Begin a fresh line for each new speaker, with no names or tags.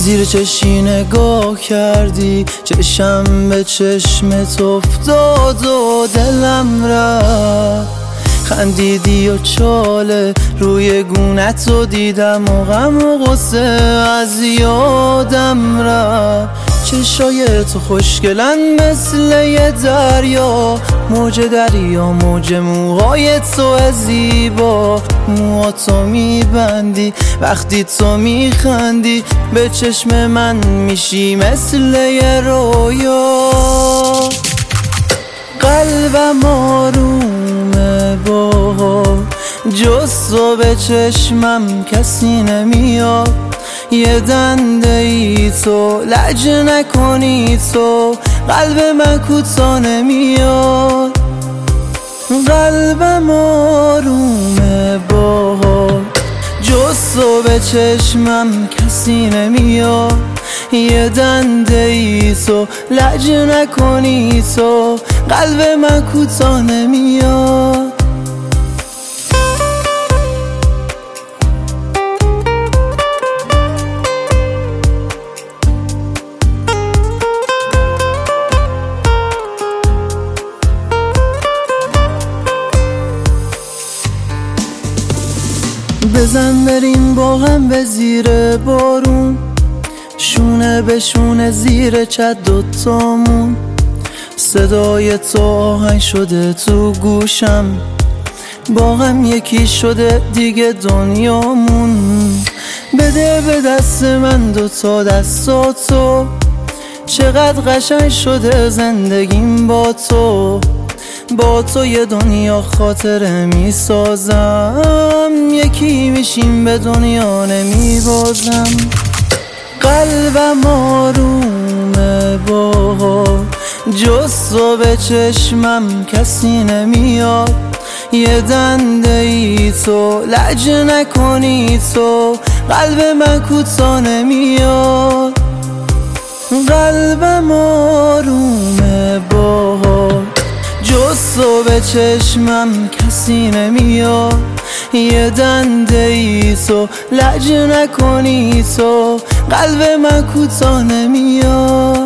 زیر چشی نگاه کردی، چشم به چشمت افتاد و دلم رفت. خندیدی و چاله روی گونت رو دیدم و غم و غصه از یادم رفت. چشای تو خوشگلن مثل یه دریا، موج دریا، موج موهای تو زیبا. موهاتو میبندی وقتی تو میخندی، به چشم من میشی مثل یه رویا. قلبم آرومه باها، جز تو به چشمم کسی نمیاد. یه دنده ای تو، لج نکنی تو، قلب من کوتا نمیاد. قلبم آرومه باها، جز تو به چشمم کسی نمیاد. یه دنده ای تو، لج نکنی تو، قلب من کوتا نمیاد. بزن بریم با هم به زیر بارون، شونه به شونه زیر چت دوتامون. صدای تو آهنگ شده تو گوشم، با هم یکی شده دیگه دنیامون. بده به دست من دوتا دستاتو، چقدر قشنگ شده زندگیم با تو. با تو یه دنیا خاطره میسازم، یکی میشیم به دنیا نمیبازم. قلبم آرومه باها، جز تو به چشمم کسی نمیاد. یه دنده ای تو، لج نکنی تو، قلب من کوتا نمیاد. قلبم آرومه باها، جز تو به چشمم کسی نمیاد. یه دنده ای تو، لج نکنی تو، قلب من کوتا نمیاد.